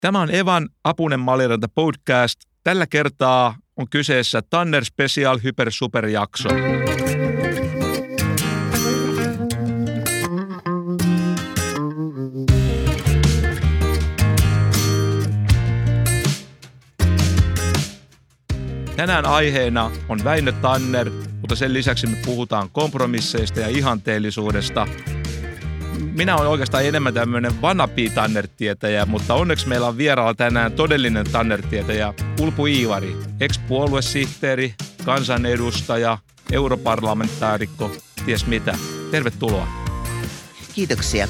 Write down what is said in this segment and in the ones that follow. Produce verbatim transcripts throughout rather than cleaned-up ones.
Tämä on Evan Apunen Maliranta podcast. Tällä kertaa on kyseessä Tanner Special Hyper Super jakso. Tänään aiheena on Väinö Tanner, mutta sen lisäksi me puhutaan kompromisseista ja ihanteellisuudesta. Minä olen oikeastaan enemmän tämmöinen wannabe-Tanner-tietäjä, mutta onneksi meillä on vieraalla tänään todellinen Tanner-tietäjä, Ulpu Iivari, ex-puoluesihteeri, kansanedustaja, europarlamentaarikko, ties mitä. Tervetuloa. Kiitoksia.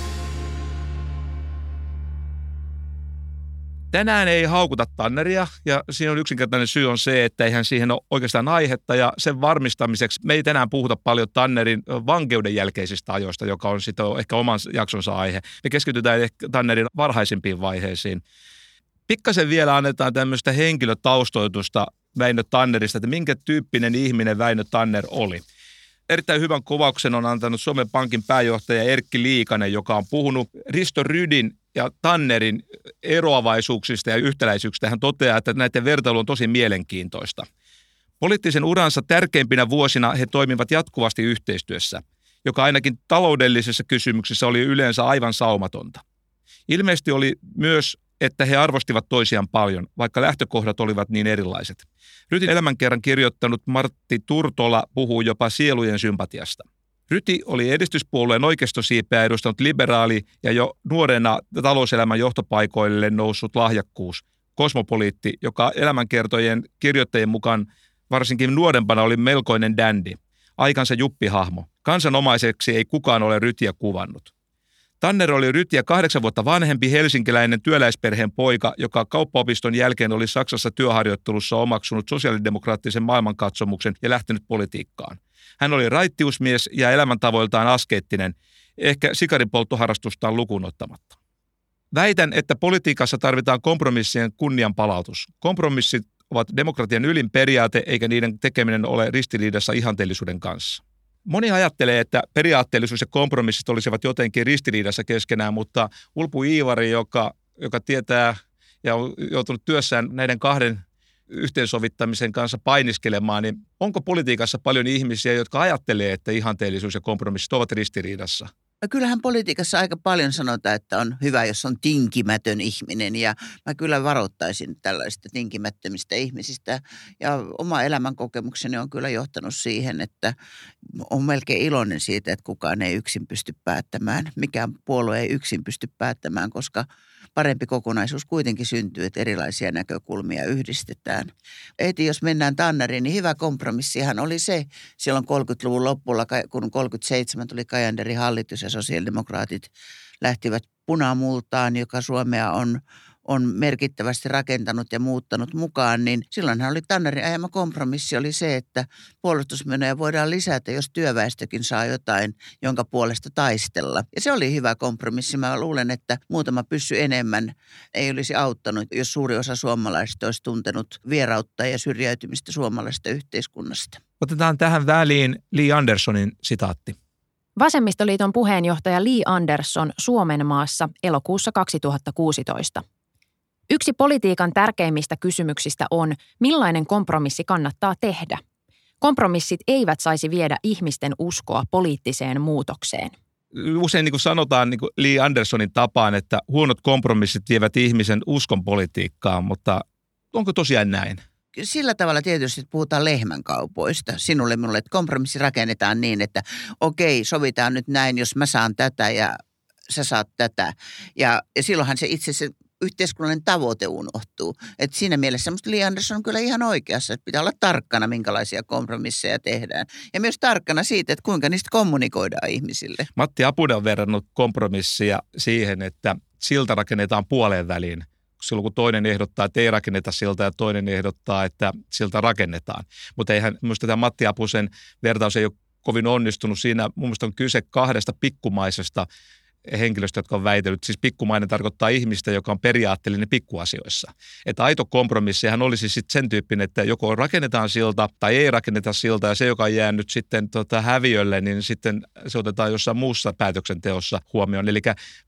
Tänään ei haukuta Tanneria ja siinä on yksinkertainen syy on se, että eihän siihen ole oikeastaan aihetta ja sen varmistamiseksi me ei tänään puhuta paljon Tannerin vankeuden jälkeisistä ajoista, joka on sitten ehkä oman jaksonsa aihe. Me keskitytään ehkä Tannerin varhaisimpiin vaiheisiin. Pikkasen vielä annetaan tämmöistä henkilötaustoitusta Väinö Tannerista, että minkä tyyppinen ihminen Väinö Tanner oli. Erittäin hyvän kuvauksen on antanut Suomen Pankin pääjohtaja Erkki Liikanen, joka on puhunut Risto Rydin ja Tannerin eroavaisuuksista ja yhtäläisyyksistä. Hän toteaa, että näiden vertailu on tosi mielenkiintoista. Poliittisen uransa tärkeimpinä vuosina he toimivat jatkuvasti yhteistyössä, joka ainakin taloudellisissa kysymyksissä oli yleensä aivan saumatonta. Ilmeisesti oli myös, että he arvostivat toisiaan paljon, vaikka lähtökohdat olivat niin erilaiset. Rydin elämänkerran kirjoittanut Martti Turtola puhuu jopa sielujen sympatiasta. Ryti oli edistyspuolueen oikeistosiipeä edustanut liberaali ja jo nuorena talouselämän johtopaikoille noussut lahjakkuus, kosmopoliitti, joka elämänkertojen kirjoittajien mukaan varsinkin nuorempana oli melkoinen dandy, aikansa juppihahmo. Kansanomaiseksi ei kukaan ole Rytiä kuvannut. Tanner oli Rytiä kahdeksan vuotta vanhempi helsinkiläinen työläisperheen poika, joka kauppaopiston jälkeen oli Saksassa työharjoittelussa omaksunut sosiaalidemokraattisen maailmankatsomuksen ja lähtenyt politiikkaan. Hän oli raittiusmies ja elämäntavoiltaan askeettinen, ehkä sikarinpolttoharrastustaan lukuun ottamatta. Väitän, että politiikassa tarvitaan kompromissien kunnianpalautus. Kompromissit ovat demokratian ylin periaate, eikä niiden tekeminen ole ristiriidassa ihanteellisuuden kanssa. Moni ajattelee, että periaatteellisuus ja kompromissit olisivat jotenkin ristiriidassa keskenään, mutta Ulpu Iivari, joka, joka tietää ja on joutunut työssään näiden kahden yhteensovittamisen kanssa painiskelemaan, niin onko politiikassa paljon ihmisiä, jotka ajattelee, että ihanteellisuus ja kompromissit ovat ristiriidassa? No kyllähän politiikassa aika paljon sanotaan, että on hyvä, jos on tinkimätön ihminen ja mä kyllä varoittaisin tällaisista tinkimättömistä ihmisistä ja oma elämänkokemukseni on kyllä johtanut siihen, että on melkein iloinen siitä, että kukaan ei yksin pysty päättämään, mikään puolue ei yksin pysty päättämään, koska parempi kokonaisuus kuitenkin syntyy, että erilaisia näkökulmia yhdistetään. Eti jos mennään Tanneriin, niin hyvä kompromissihan oli se silloin kolmekymmentäluvun lopulla, kun kolmekymmentäseitsemän tuli Cajanderin hallitus ja sosiaalidemokraatit lähtivät punamultaan, joka Suomea on, on merkittävästi rakentanut ja muuttanut mukaan, niin silloinhan oli Tannerin ajama kompromissi oli se, että puolustusmenoja voidaan lisätä, jos työväestökin saa jotain, jonka puolesta taistella. Ja se oli hyvä kompromissi. Mä luulen, että muutama pyssy enemmän ei olisi auttanut, jos suuri osa suomalaisista olisi tuntenut vierautta ja syrjäytymistä suomalaisesta yhteiskunnasta. Otetaan tähän väliin Li Anderssonin sitaatti. Vasemmistoliiton puheenjohtaja Li Andersson Suomenmaassa elokuussa kaksituhattakuusitoista. Yksi politiikan tärkeimmistä kysymyksistä on, millainen kompromissi kannattaa tehdä. Kompromissit eivät saisi viedä ihmisten uskoa poliittiseen muutokseen. Usein niin kuin sanotaan niin kuin Li Anderssonin tapaan, että huonot kompromissit vievät ihmisen uskon politiikkaan, mutta onko tosiaan näin? Sillä tavalla tietysti puhutaan lehmänkaupoista. Sinulle minulle, että kompromissi rakennetaan niin, että okei, sovitaan nyt näin, jos mä saan tätä ja sä saat tätä. Ja, ja silloinhan se itse se yhteiskunnallinen tavoite unohtuu. Että siinä mielessä musta Li Andersson on kyllä ihan oikeassa, että pitää olla tarkkana, minkälaisia kompromisseja tehdään. Ja myös tarkkana siitä, että kuinka niistä kommunikoidaan ihmisille. Matti Apunen on verrannut kompromissia siihen, että silta rakennetaan puoleen väliin. Silloin kun toinen ehdottaa, että ei rakenneta siltaa ja toinen ehdottaa, että silta rakennetaan. Mutta eihän minusta tämä Matti Apusen vertaus ei ole kovin onnistunut. Siinä mun mielestä on kyse kahdesta pikkumaisesta henkilöstä, jotka on väitellyt. Siis pikkumainen tarkoittaa ihmistä, joka on periaatteellinen pikkuasioissa. Että aito kompromissihan olisi sitten sen tyyppinen, että joko rakennetaan silta tai ei rakenneta silta ja se, joka on jäänyt sitten tota häviölle, niin sitten se otetaan jossain muussa päätöksenteossa huomioon. Eli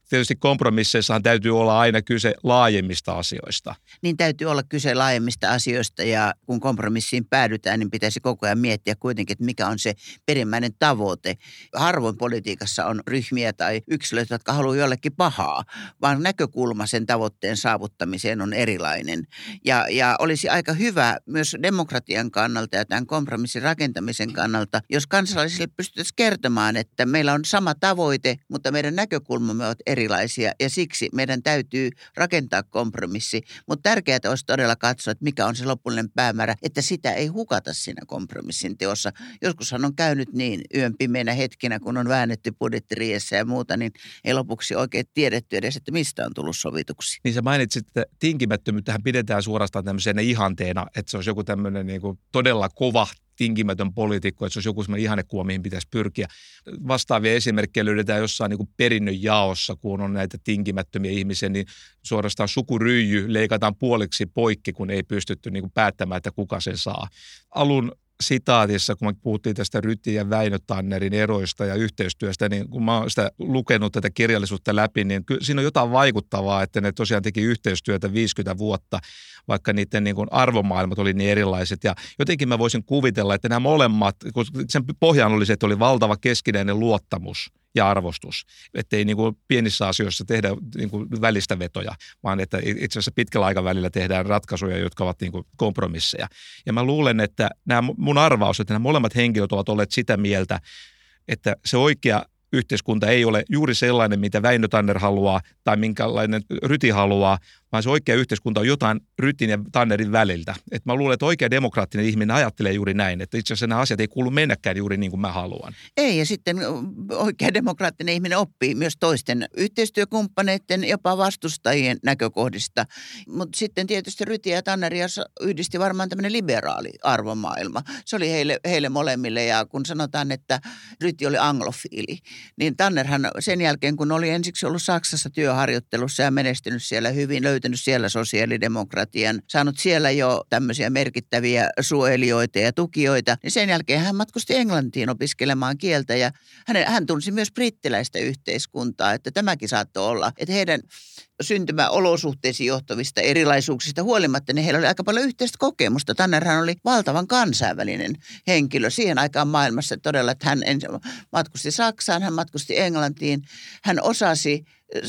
Tietysti kompromisseissahan täytyy olla aina kyse laajemmista asioista. Niin täytyy olla kyse laajemmista asioista ja kun kompromissiin päädytään, niin pitäisi koko ajan miettiä kuitenkin, että mikä on se perimmäinen tavoite. Harvoin politiikassa on ryhmiä tai yksilöitä, jotka haluaa jollekin pahaa, vaan näkökulma sen tavoitteen saavuttamiseen on erilainen. Ja, ja olisi aika hyvä myös demokratian kannalta ja tämän kompromissin rakentamisen kannalta, jos kansalaisille pystyttäisiin kertomaan, että meillä on sama tavoite, mutta meidän näkökulmamme ovat erilaisia ja siksi meidän täytyy rakentaa kompromissi. Mutta tärkeää olisi todella katsoa, että mikä on se lopullinen päämäärä, että sitä ei hukata siinä kompromissin teossa. Joskushan on käynyt niin yön pimeänä hetkinä, kun on väännetty budjettiriihessä ja muuta, niin ei lopuksi oikein tiedetty edes, että mistä on tullut sovituksi. Niin sä mainitsit, että tinkimättömyyttähän pidetään suorastaan tämmöisenä ihanteena, että se olisi joku tämmöinen niin kuin todella kova tinkimätön poliitikko, että se olisi joku semmoinen ihannekuva, mihin pitäisi pyrkiä. Vastaavia esimerkkejä löydetään jossain niin kuin perinnön jaossa, kun on näitä tinkimättömiä ihmisiä, niin suorastaan sukuryijy leikataan puoliksi poikki, kun ei pystytty niin kuin päättämään, että kuka sen saa. Alun sitaatissa, kun me puhuttiin tästä Ryti ja Väinö Tannerin eroista ja yhteistyöstä, niin kun mä oon sitä lukenut tätä kirjallisuutta läpi, niin kyllä siinä on jotain vaikuttavaa, että ne tosiaan teki yhteistyötä viisikymmentä vuotta, vaikka niiden niin kuin arvomaailmat oli niin erilaiset. Ja jotenkin mä voisin kuvitella, että nämä molemmat, kun sen pohjaan oli se, että oli valtava keskinäinen luottamus ja arvostus, ettei niin kuin pienissä asioissa tehdä niin kuin välistä vetoja, vaan että itse asiassa pitkällä aikavälillä tehdään ratkaisuja, jotka ovat niin kuin kompromisseja. Ja mä luulen, että nämä mun arvaus, että nämä molemmat henkilöt ovat olleet sitä mieltä, että se oikea yhteiskunta ei ole juuri sellainen, mitä Väinö Tanner haluaa tai minkälainen Ryti haluaa, vaan se oikea yhteiskunta on jotain Rytin ja Tannerin väliltä. Et mä luulen, että oikea demokraattinen ihminen ajattelee juuri näin, että itse asiassa nämä asiat ei kuulu mennäkään juuri niin kuin mä haluan. Ei, ja sitten oikea demokraattinen ihminen oppii myös toisten yhteistyökumppaneiden, jopa vastustajien näkökohdista. Mutta sitten tietysti Ryti ja Tanneria yhdisti varmaan tämmöinen liberaali arvomaailma. Se oli heille, heille molemmille, ja kun sanotaan, että Ryti oli anglofiili, niin Tannerhan sen jälkeen, kun oli ensiksi ollut Saksassa työharjoittelussa ja menestynyt siellä hyvin, löytänyt siellä sosiaalidemokratian, saanut siellä jo tämmöisiä merkittäviä suojelijoita ja tukijoita, niin sen jälkeen hän matkusti Englantiin opiskelemaan kieltä ja hän, hän tunsi myös brittiläistä yhteiskuntaa, että tämäkin saattoi olla, että heidän syntymäolosuhteisiin johtavista erilaisuuksista huolimatta, niin heillä oli aika paljon yhteistä kokemusta. Tannerhan oli valtavan kansainvälinen henkilö siihen aikaan maailmassa todella, että hän matkusti Saksaan, hän matkusti Englantiin, hän osasi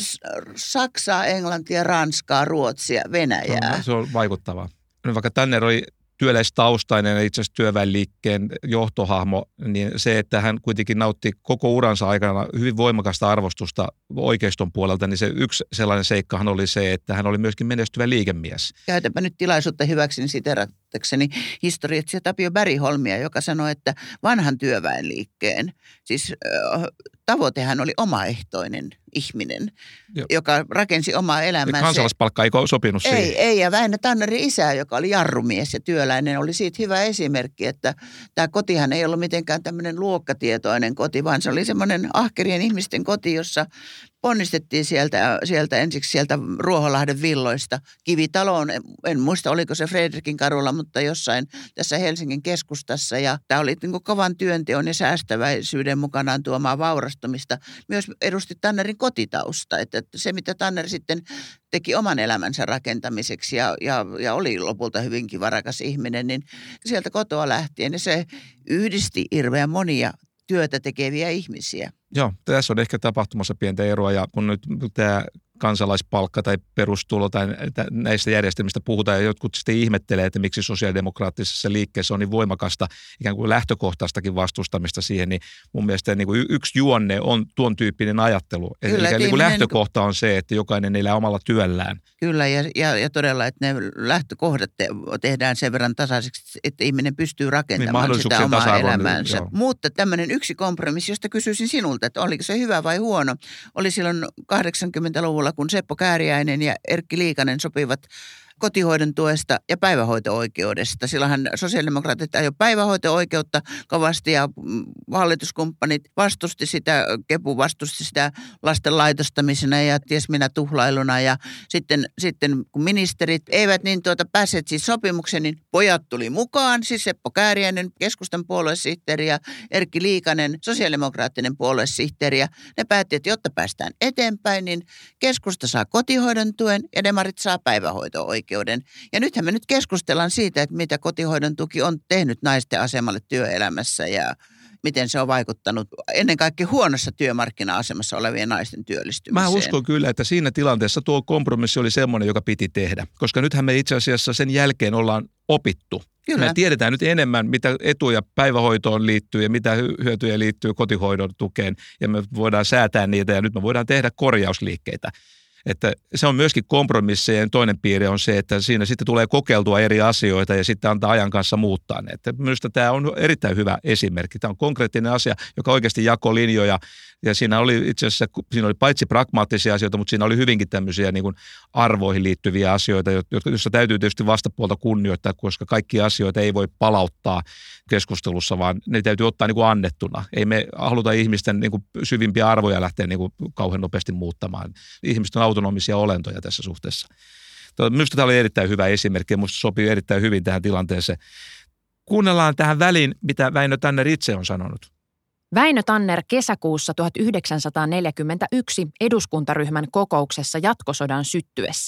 Saksaa, Englantia, Ranskaa, Ruotsia, Venäjää. No, se on vaikuttavaa. No, vaikka Tanner oli työläistaustainen ja itse asiassa työväenliikkeen johtohahmo, niin se, että hän kuitenkin nautti koko uransa aikana hyvin voimakasta arvostusta oikeiston puolelta, niin se yksi sellainen seikkahan oli se, että hän oli myöskin menestyvä liikemies. Käytänpä nyt tilaisuutta hyväkseni siteeratakseni historiatsija Tapio Bergholmia, joka sanoi, että vanhan työväenliikkeen, siis äh, tavoitehan oli omaehtoinen ihminen, Joo. joka rakensi omaa elämäänsä. Kansalaispalkka ei sopinut siihen. Ei, ei, ja Väinö Tannerin isä, joka oli jarrumies ja työläinen, oli siitä hyvä esimerkki, että tämä kotihan ei ollut mitenkään tämmöinen luokkatietoinen koti, vaan se oli semmoinen ahkerien ihmisten koti, jossa ponnistettiin sieltä, sieltä ensiksi sieltä Ruoholahden villoista Kivitaloon. En muista, oliko se Fredrikin kadulla, mutta jossain tässä Helsingin keskustassa. Ja tämä oli niin kuin kovan työnteon ja säästäväisyyden mukanaan tuomaa vaurastumista. Myös edusti Tannerin kotitausta. Että se, mitä Tanner sitten teki oman elämänsä rakentamiseksi ja, ja, ja oli lopulta hyvinkin varakas ihminen, niin sieltä kotoa lähtien ja se yhdisti hirveän monia työtä tekeviä ihmisiä. Joo, tässä on ehkä tapahtumassa pientä eroa ja kun nyt tämä kansalaispalkka tai perustulo tai näistä järjestelmistä puhutaan ja jotkut sitten ihmettelee, että miksi sosiaalidemokraattisessa liikkeessä on niin voimakasta ikään kuin lähtökohtaistakin vastustamista siihen, niin mun mielestä niin kuin yksi juonne on tuon tyyppinen ajattelu. Kyllä, eli niin kuin lähtökohta on se, että jokainen elää omalla työllään. Kyllä ja, ja, ja todella, että ne lähtökohdat te, tehdään sen verran tasaiseksi, että ihminen pystyy rakentamaan niin, sitä omaa elämäänsä. Joo. Mutta tämmöinen yksi kompromissi, josta kysyisin sinulta, että oliko se hyvä vai huono, oli silloin kahdeksankymmentäluvulla, kun Seppo Kääriäinen ja Erkki Liikanen sopivat kotihoidon tuesta ja päivähoito-oikeudesta. Silloinhan sosiaalidemokraatit ajoi päivähoito-oikeutta kovasti ja hallituskumppanit vastusti sitä, Kepu vastusti sitä lasten laitostamisena ja ties minä tuhlailuna. Ja sitten, sitten kun ministerit eivät niin tuota päässeet siis sopimukseen, niin pojat tuli mukaan, siis Seppo Kääriäinen, keskustan puoluesihteeri ja Erkki Liikanen, sosiaalidemokraattinen puoluesihteeri. Ja ne päätti, että jotta päästään eteenpäin, niin keskusta saa kotihoidon tuen ja demarit saa päivähoito-oikeuden. Ja nythän me nyt keskustellaan siitä, että mitä kotihoidon tuki on tehnyt naisten asemalle työelämässä ja miten se on vaikuttanut ennen kaikkea huonossa työmarkkina-asemassa olevien naisten työllistymiseen. Mä uskon kyllä, että siinä tilanteessa tuo kompromissi oli semmoinen, joka piti tehdä, koska nythän me itse asiassa sen jälkeen ollaan opittu. Kyllä. Me tiedetään nyt enemmän, mitä etuja päivähoitoon liittyy ja mitä hyötyjä liittyy kotihoidon tukeen ja me voidaan säätää niitä ja nyt me voidaan tehdä korjausliikkeitä. Että se on myöskin kompromissejen toinen piirre on se, että siinä sitten tulee kokeiltua eri asioita ja sitten antaa ajan kanssa muuttaa ne. Että minusta tämä on erittäin hyvä esimerkki. Tämä on konkreettinen asia, joka oikeasti jakoi linjoja ja siinä oli itse asiassa, siinä oli paitsi pragmaattisia asioita, mutta siinä oli hyvinkin tämmöisiä niin kuin arvoihin liittyviä asioita, joissa täytyy tietysti vastapuolta kunnioittaa, koska kaikki asioita ei voi palauttaa keskustelussa, vaan ne täytyy ottaa niin kuin annettuna. Ei me haluta ihmisten niin kuin syvimpiä arvoja lähteä niin kuin kauhean nopeasti muuttamaan. Ihmiset on autonomisia olentoja tässä suhteessa. Minusta tämä oli erittäin hyvä esimerkki ja minusta sopii erittäin hyvin tähän tilanteeseen. Kuunnellaan tähän väliin, mitä Väinö Tanner itse on sanonut. Väinö Tanner kesäkuussa tuhatyhdeksänsataaneljäkymmentäyksi eduskuntaryhmän kokouksessa jatkosodan syttyessä.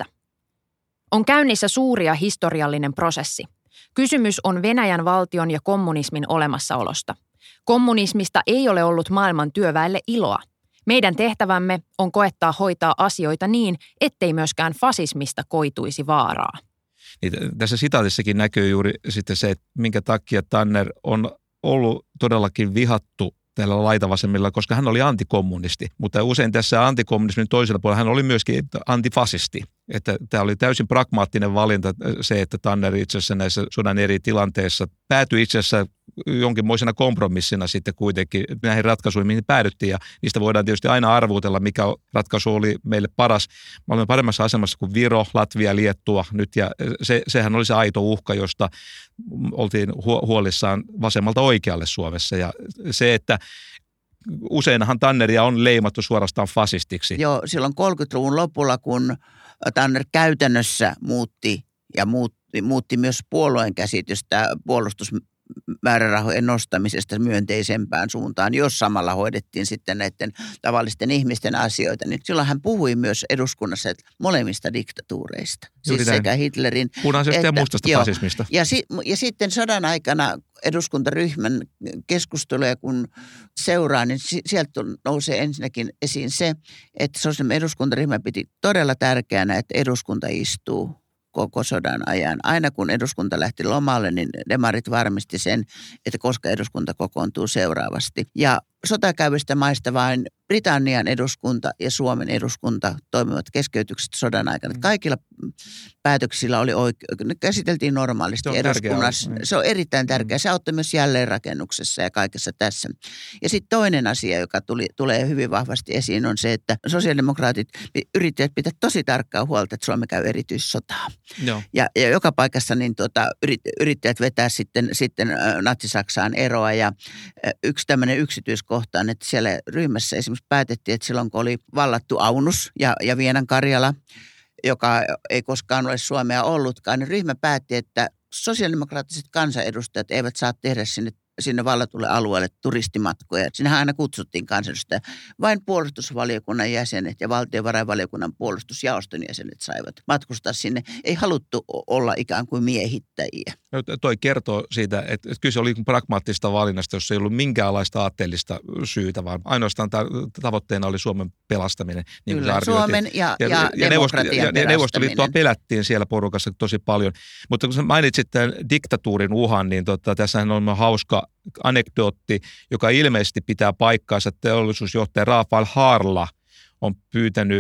On käynnissä suuri ja historiallinen prosessi. Kysymys on Venäjän valtion ja kommunismin olemassaolosta. Kommunismista ei ole ollut maailman työväelle iloa. Meidän tehtävämme on koettaa hoitaa asioita niin, ettei myöskään fasismista koituisi vaaraa. Niin, tässä sitaatissakin näkyy juuri sitten se, että minkä takia Tanner on ollut todellakin vihattu tällä laitavasemmilla, koska hän oli antikommunisti. Mutta usein tässä antikommunismin toisella puolella hän oli myöskin antifasisti. Että tämä oli täysin pragmaattinen valinta se, että Tanner itse asiassa näissä sodan eri tilanteissa päätyi itse asiassa jonkinmoisena kompromissina sitten kuitenkin näihin ratkaisuihin, mihin päädyttiin. Ja niistä voidaan tietysti aina arvuutella, mikä ratkaisu oli meille paras. Me olemme paremmassa asemassa kuin Viro, Latvia, Liettua nyt. Ja se, sehän oli se aito uhka, josta oltiin huolissaan vasemmalta oikealle Suomessa. Ja se, että useinhan Tanneria on leimattu suorastaan fasistiksi. Joo, silloin kolmekymmentäluvun lopulla, kun Tanner käytännössä muutti ja muutti, muutti myös puolueen käsitystä puolustusmäärärahojen nostamisesta myönteisempään suuntaan, jos samalla hoidettiin sitten näiden tavallisten ihmisten asioita. Niin silloin hän puhui myös eduskunnassa molemmista diktatuureista, Juuri siis näin. sekä Hitlerin punaisesta että, ja mustasta joo, fasismista. Ja, si, ja sitten sodan aikana eduskuntaryhmän keskusteluja kun seuraa, niin sieltä nousee ensinnäkin esiin se, että sosiaalinen eduskuntaryhmä piti todella tärkeänä, että eduskunta istuu koko sodan ajan. Aina kun eduskunta lähti lomalle, niin demarit varmisti sen, että koska eduskunta kokoontuu seuraavasti. Ja sotakäyvistä maista vain Britannian eduskunta ja Suomen eduskunta toimivat keskeytykset sodan aikana. Mm. Kaikilla päätöksillä oli oikeus. Ne käsiteltiin normaalisti se eduskunnassa. Tärkeä. Se on erittäin tärkeää. Se auttoi myös jälleenrakennuksessa ja kaikessa tässä. Ja sitten toinen asia, joka tuli, tulee hyvin vahvasti esiin, on se, että sosiaalidemokraatit yrittivät pitää tosi tarkkaa huolta, että Suomi käy erityissotaa. Joo. Ja, ja joka paikassa niin tuota, yrit, yrittäjät vetää sitten, sitten Natsi-Saksaan eroa. Ja yksi tämmöinen yksityiskohta, että siellä ryhmässä esimerkiksi päätettiin, että silloin kun oli vallattu Aunus ja, ja Vienan Karjala, joka ei koskaan ole Suomea ollutkaan, niin ryhmä päätti, että sosiaalidemokraattiset kansanedustajat eivät saa tehdä sinne, sinne vallatulle alueelle turistimatkoja. Sinnehän aina kutsuttiin kansanedustajia. Vain puolustusvaliokunnan jäsenet ja valtiovarainvaliokunnan puolustusjaoston jäsenet saivat matkustaa sinne. Ei haluttu olla ikään kuin miehittäjiä. No, toi kertoo siitä, että kyse oli pragmaattista valinnasta, jossa ei ollut minkäänlaista aatteellista syytä, vaan ainoastaan tavoitteena oli Suomen pelastaminen. Niin Kyllä, Suomen ja, ja, ja, ja demokratian ja, ja Neuvostoliittoa pelättiin siellä porukassa tosi paljon. Mutta kun sä mainitsit tämän diktatuurin uhan, niin tota, tässähän on hauska anekdootti, joka ilmeisesti pitää paikkaansa. Teollisuusjohtaja Rafael Harla on pyytänyt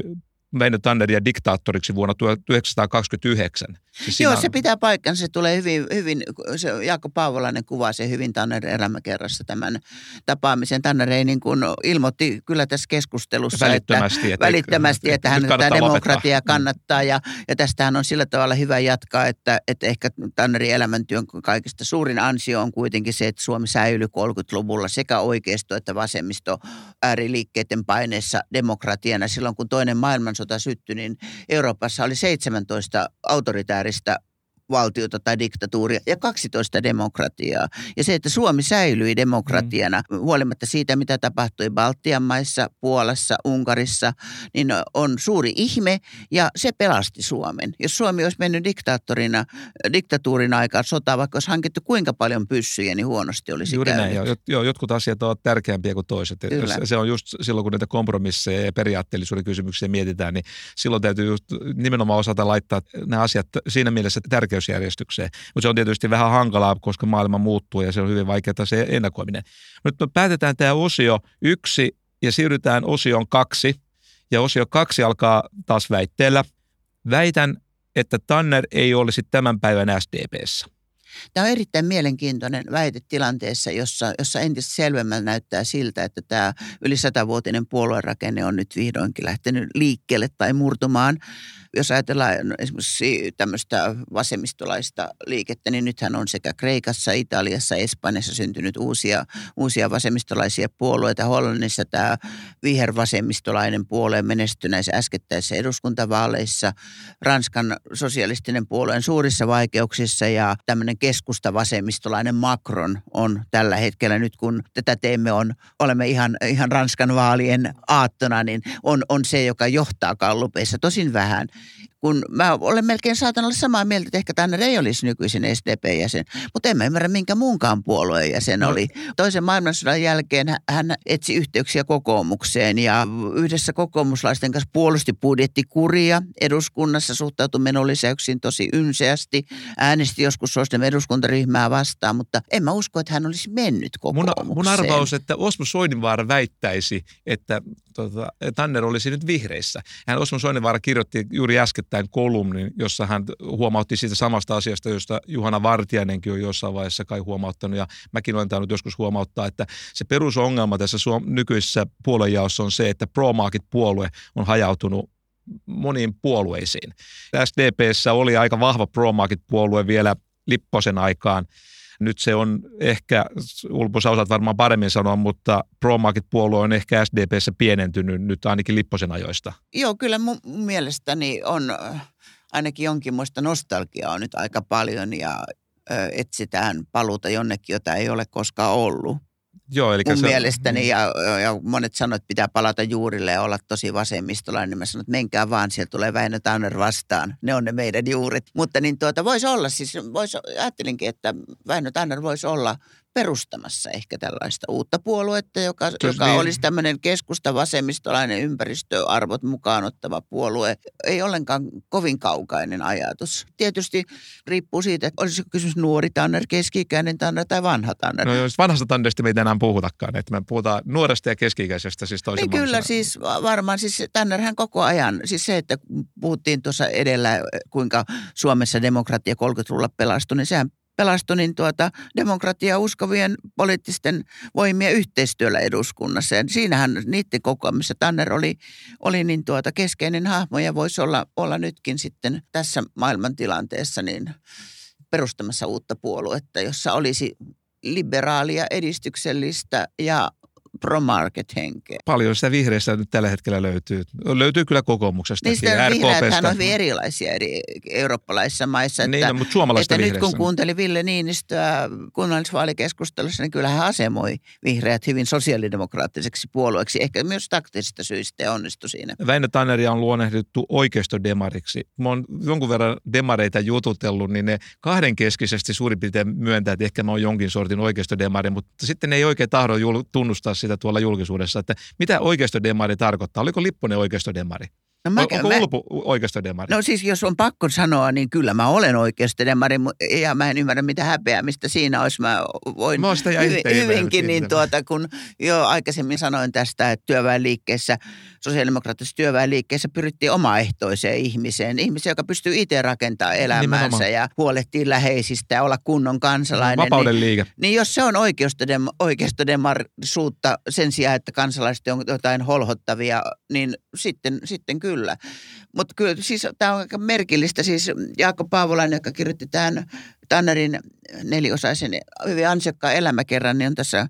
Väinö Tanneria diktaattoriksi vuonna tuhatyhdeksänsataakaksikymmentäyhdeksän. Siis Joo, siinä... se pitää paikkansa. Se tulee hyvin, hyvin se Jaakko Paavolainen kuvaa se hyvin Tannerin elämäkerrassa tämän tapaamisen. Tanner ei niin kuin ilmoitti kyllä tässä keskustelussa, välittömästi, että, että, välittömästi, että hän tämä demokratia lopettaa. kannattaa. Ja, ja tästähän on sillä tavalla hyvä jatkaa, että, että ehkä Tannerin elämäntyön kaikista suurin ansio on kuitenkin se, että Suomi säilyi kolmekymmentäluvulla sekä oikeisto että vasemmisto ääriliikkeiden paineessa demokratiana. Silloin kun toinen maailmansota syttyi, niin Euroopassa oli seitsemäntoista autoritääristä valtiota tai diktatuuria ja kaksitoista demokratiaa. Ja se, että Suomi säilyi demokratiana mm. huolimatta siitä, mitä tapahtui Baltian maissa, Puolassa, Unkarissa, niin on suuri ihme ja se pelasti Suomen. Jos Suomi olisi mennyt diktaattorina, diktatuurin aikaan sotaan, vaikka olisi hankittu kuinka paljon pyssyjä, niin huonosti olisi Juuri käynyt. näin, joo. Jotkut asiat ovat tärkeämpiä kuin toiset. Kyllä. Se on just silloin, kun näitä kompromisseja ja periaatteellisuuden kysymyksiä mietitään, niin silloin täytyy just nimenomaan osata laittaa nämä asiat siinä mielessä tärkeä järjestykseen. Mutta se on tietysti vähän hankalaa, koska maailma muuttuu ja se on hyvin vaikeaa se ennakoiminen. Nyt me päätetään tämä osio yksi ja siirrytään osioon kaksi. Ja osio kaksi alkaa taas väitteellä. Väitän, että Tanner ei olisi tämän päivän S D P:ssä. Tämä on erittäin mielenkiintoinen väite tilanteessa, jossa, jossa entistä selvemmän näyttää siltä, että tämä yli satavuotinen puoluerakenne on nyt vihdoinkin lähtenyt liikkeelle tai murtumaan. Jos ajatellaan esimerkiksi tämmöistä vasemmistolaista liikettä, niin nythän on sekä Kreikassa, Italiassa, Espanjassa syntynyt uusia, uusia vasemmistolaisia puolueita. Hollannissa tämä vihervasemmistolainen puolue menestyi näissä äskettäisissä eduskuntavaaleissa. Ranskan sosialistinen puolue on suurissa vaikeuksissa ja tämmöinen keskusta-vasemmistolainen Macron on tällä hetkellä nyt, kun tätä teemme, on, olemme ihan, ihan Ranskan vaalien aattona, niin on, on se, joka johtaa gallupeissa tosin vähän. Kun mä olen melkein saatan olla samaa mieltä, että ehkä Tanner ei olisi nykyisin S D P-jäsen, mutta en mä ymmärrä, minkä muunkaan puolueen jäsen no. oli. Toisen maailmansodan jälkeen hän etsi yhteyksiä kokoomukseen ja yhdessä kokoomuslaisten kanssa puolusti budjettikuria eduskunnassa, suhtautui menolisäyksiin tosi ynseästi, äänesti joskus suositun eduskuntaryhmää vastaan, mutta en mä usko, että hän olisi mennyt kokoomukseen. Mun, mun arvaus, että Osmo Soininvaara väittäisi, että tota, Tanner olisi nyt vihreissä. Hän Osmo Soininvaara kirjoitti juuri äskettäin kolumnin, jossa hän huomautti siitä samasta asiasta, josta Juhana Vartiainenkin on jossain vaiheessa kai huomauttanut. Ja mäkin olen tainnut joskus huomauttaa, että se perusongelma tässä Suom- nykyisessä puoluejaossa on se, että pro-market-puolue on hajautunut moniin puolueisiin. S D P:ssä oli aika vahva pro-market-puolue vielä Lipposen aikaan. Nyt se on ehkä, Ulpo sä osaat varmaan paremmin sanoa, mutta pro-market-puolue on ehkä S D P:ssä pienentynyt nyt ainakin Lipposen ajoista. Joo, kyllä mun mielestäni on ainakin jonkinmoista nostalgiaa on nyt aika paljon ja etsitään paluuta jonnekin, jota ei ole koskaan ollut. Joo, eli mun se... mielestäni ja, ja monet sanoo, että pitää palata juurille ja olla tosi vasemmistolainen, niin mä sanon, että menkää vaan, sieltä tulee Väinö Tanner vastaan. Ne on ne meidän juuret. Mutta niin tuota, voisi olla, siis vois, ajattelinkin, että Väinö Tanner voisi olla perustamassa ehkä tällaista uutta puoluetta, joka, joka niin. olisi tämmöinen keskusta-vasemmistolainen ympäristöarvot mukaan ottava puolue. Ei ollenkaan kovin kaukainen ajatus. Tietysti riippuu siitä, että olisiko kysymys nuori Tanner, keski-ikäinen Tanner tai vanha Tanner. No jos vanhasta Tannerista me ei enää puhutakaan, että me puhutaan nuoresta ja keski-ikäisestä. Siis niin kyllä siis varmaan, siis Tannerhän koko ajan, siis se, että puhuttiin tuossa edellä, kuinka Suomessa demokratia kolmekymmentäluvulla pelastui, niin sehän pelastui niin tuota, demokratia uskovien poliittisten voimien yhteistyöllä eduskunnassa. Ja siinähän niiden kokoamissa Tanner oli, oli niin tuota keskeinen hahmo ja voisi olla, olla nytkin sitten tässä maailmantilanteessa niin perustamassa uutta puoluetta, jossa olisi liberaalia, edistyksellistä ja pro-market-henkeä. Paljon sitä vihreistä nyt tällä hetkellä löytyy. Löytyy kyllä kokoomuksesta. Niistä vihreäthän on hyvin erilaisia eri eurooppalaisissa maissa. Että, niin, no, mutta suomalaista että vihreissä. Nyt kun kuunteli Ville Niinistöä kunnallisvaalikeskustelussa, niin kyllä hän asemoi vihreät hyvin sosiaalidemokraattiseksi puolueeksi. Ehkä myös taktisista syistä ja onnistui siinä. Väinö Tanneria on luonnehdittu oikeistodemariksi. Mä oon jonkun verran demareita jututellut, niin ne kahdenkeskisesti suurin piirtein myöntää, että ehkä mä oon jonkin sortin oikeistodemari, mutta sitten ne ei oikein tahdo tunnustaa sitä tuolla julkisuudessa, että mitä oikeistodemari tarkoittaa. Oliko Lipponen oikeistodemari? No mä, Onko mä, Ulpu oikeistodemari? No siis jos on pakko sanoa, niin kyllä mä olen oikeistodemari ja mä en ymmärrä mitä häpeämistä siinä olisi. Mä voin mä hyvin, hyvinkin, niin tuota, kun jo aikaisemmin sanoin tästä, että työväenliikkeessä, sosiaalidemokraattisessa työväenliikkeessä pyrittiin omaehtoiseen ihmiseen. Ihmiseen, joka pystyy itse rakentamaan elämäänsä Nimenomaan. Ja huolehtii läheisistä ja olla kunnon kansalainen. Vapauden liike. Niin, niin jos se on oikeistodem, oikeistodemarisuutta sen sijaan, että kansalaiset on jotain holhottavia, niin sitten, sitten kyllä. Mutta kyllä siis tämä on aika merkillistä. Siis Jaakko Paavolainen, joka kirjoitti tähän Tannerin neliosaisen hyvin ansiokkaan elämäkerran, niin on tässä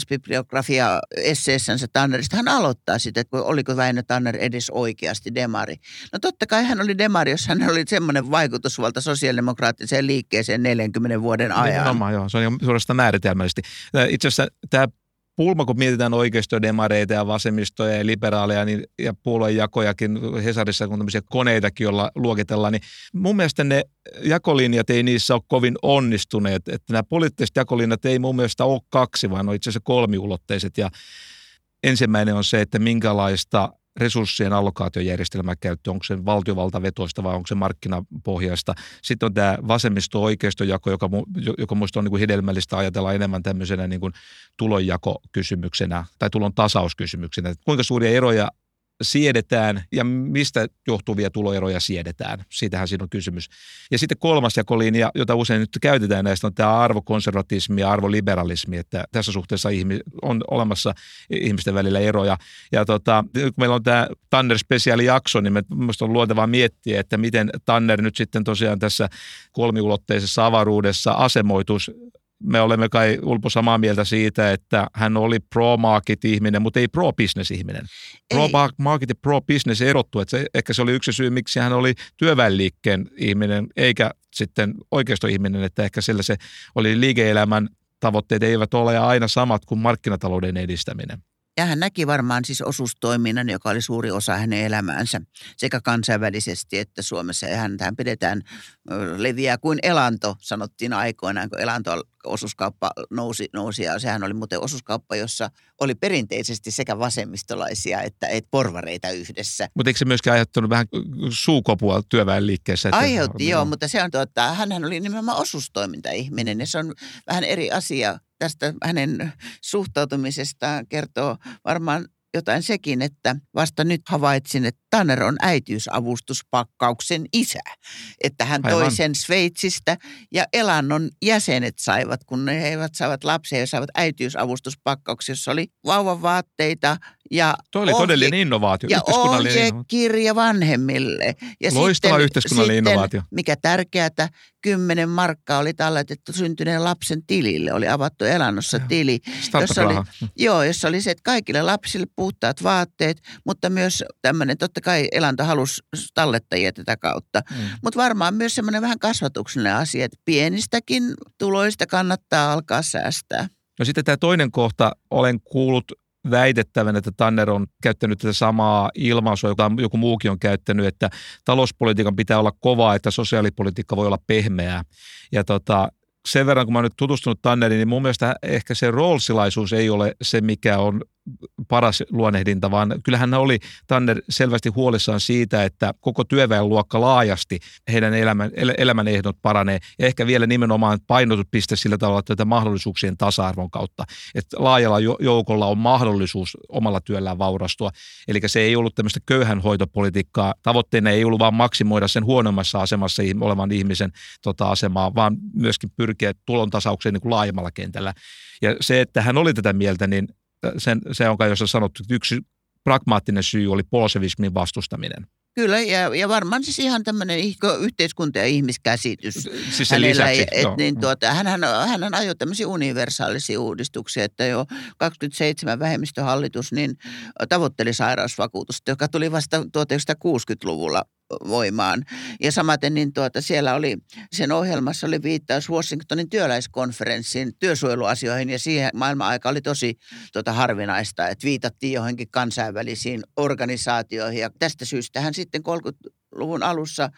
kansallisbibliografia-esseessänsä Tannerista. Hän aloittaa sitä, että oliko Väinö Tanner edes oikeasti demari. No totta kai hän oli demari, jos hän oli semmoinen vaikutusvalta sosiaalidemokraattiseen liikkeeseen neljänkymmenen vuoden ajan. Nimenomaan, joo. Se on jo suorastaan määritelmällisesti. Itse asiassa tämä pulma, kun mietitään oikeistodemareita ja vasemmistoja ja liberaaleja niin, ja puoluejakojakin Hesarissa, kun tämmöisiä koneitakin, joilla luokitellaan, niin mun mielestä ne jakolinjat ei niissä ole kovin onnistuneet. Että nämä poliittiset jakolinjat ei mun mielestä ole kaksi, vaan on itse asiassa kolmiulotteiset. Ja ensimmäinen on se, että minkälaista resurssien allokaatiojärjestelmää käyttö, onko se valtiovaltavetoista vai onko se markkinapohjaista. Sitten on tämä vasemmisto-oikeistojako, joka, joka minusta on niin kuin hedelmällistä ajatella enemmän tämmöisenä niin kuin tulonjakokysymyksenä tai tulon tasauskysymyksenä. Kuinka suuria eroja siedetään ja mistä johtuvia tuloeroja siedetään. Siitähän siinä on kysymys. Ja sitten kolmas jakolinja, jota usein nyt käytetään näistä, on tämä arvokonservatismi ja arvoliberalismi, että tässä suhteessa on olemassa ihmisten välillä eroja. Ja tota, kun meillä on tämä Tanner-spesiaalijakso, niin minusta on luontevaa miettiä, että miten Tanner nyt sitten tosiaan tässä kolmiulotteisessa avaruudessa asemoituisi. Me olemme kai Ulpo samaa mieltä siitä, että hän oli pro-market-ihminen, mutta ei pro-business-ihminen. Pro-market ja pro-business erottu, että se, ehkä se oli yksi syy, miksi hän oli työväenliikkeen ihminen, eikä sitten oikeistoihminen, että ehkä sillä se oli liike-elämän tavoitteet eivät ole aina samat kuin markkinatalouden edistäminen. Ja hän näki varmaan siis osuustoiminnan, joka oli suuri osa hänen elämäänsä sekä kansainvälisesti että Suomessa. Ja häntähän pidetään leviää kuin elanto, sanottiin aikoinaan, kun elanto-osuuskauppa nousi, nousi. Ja sehän oli muuten osuuskauppa, jossa oli perinteisesti sekä vasemmistolaisia että, että porvareita yhdessä. Mutta eikö se myöskään aiheuttanut vähän suukopua työväenliikkeessä? Aiheutti, joo, mutta se on tuota, hänhän oli nimenomaan osuustoimintaihminen ja se on vähän eri asia. Tästä hänen suhtautumisestaan kertoo varmaan jotain sekin, että vasta nyt havaitsin, että Tanner on äitiysavustuspakkauksen isä. Että hän toi Aivan. sen Sveitsistä ja elannon jäsenet saivat, kun ne eivät saivat lapsia ja saivat äitiysavustuspakkauksia, jossa oli vauvavaatteita ja Tuo oli ohje- todellinen innovaatio, ja ohjekirja vanhemmille. Ja Loistava sitten, yhteiskunnallinen sitten, innovaatio. Mikä tärkeää, kymmenen markkaa oli talletettu syntyneen lapsen tilille. Oli avattu elannossa tili, jossa oli, joo, jossa oli se, että kaikille lapsille puhtaat vaatteet, mutta myös tämmöinen, totta kai elanto halusi tallettajia tätä kautta. Mm. Mutta varmaan myös semmoinen vähän kasvatuksellinen asia, että pienistäkin tuloista kannattaa alkaa säästää. No sitten tämä toinen kohta, olen kuullut väitettävän, että Tanner on käyttänyt tätä samaa ilmaisua, jota joku muukin on käyttänyt, että talouspolitiikan pitää olla kovaa, että sosiaalipolitiikka voi olla pehmeää. Ja tota, sen verran, kun mä oon nyt tutustunut Tanneriin, niin mun mielestä ehkä se roolsilaisuus ei ole se, mikä on paras luonnehdinta, vaan kyllähän oli Tanner selvästi huolissaan siitä, että koko työväenluokka laajasti heidän elämän, elämän ehdot paranee ja ehkä vielä nimenomaan painotupiste sillä tavalla, että mahdollisuuksien tasa-arvon kautta, että laajalla joukolla on mahdollisuus omalla työllään vaurastua, eli se ei ollut tämmöistä köyhänhoitopolitiikkaa, tavoitteena ei ollut vaan maksimoida sen huonommassa asemassa olevan ihmisen tota, asemaa, vaan myöskin pyrkiä tulontasaukseen niin kuin laajemmalla kentällä. Ja se, että hän oli tätä mieltä, niin Sen, se on kai jos sanottu, että yksi pragmaattinen syy oli bolsevismin vastustaminen. Kyllä, ja, ja varmaan siis ihan tämmöinen yhteiskunta- ja ihmiskäsitys. Siis sen lisäksi, et, et, niin tuota, hänhän, hänhän ajoi tämmöisiä universaalisia uudistuksia, että jo kaksikymmentäseitsemän vähemmistöhallitus niin tavoitteli sairausvakuutusta, joka tuli vasta tuhatyhdeksänsataakuusikymmentäluvulla voimaan. Ja samaten niin tuota, siellä oli, sen ohjelmassa oli viittaus Washingtonin työläiskonferenssiin, työsuojeluasioihin, ja siihen maailman-aika oli tosi tuota, harvinaista, että viitattiin johonkin kansainvälisiin organisaatioihin, ja tästä syystä hän sitten kolmekymmentäluvun alussa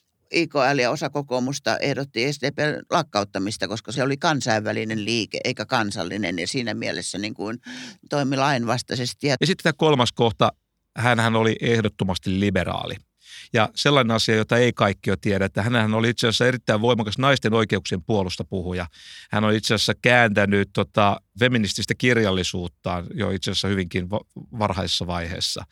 I K L ja osa kokoomusta ehdotti S D P:n lakkauttamista, koska se oli kansainvälinen liike eikä kansallinen, ja siinä mielessä niin kuin toimi lainvastaisesti. Ja sitten tämä kolmas kohta, hänhän oli ehdottomasti liberaali. Ja sellainen asia, jota ei kaikki jo tiedä, että hänhän oli itse asiassa erittäin voimakas naisten oikeuksien puolusta puhuja. Hän on itse asiassa kääntänyt tota, feminististä kirjallisuuttaan jo itse asiassa hyvinkin varhaisessa vaiheessa.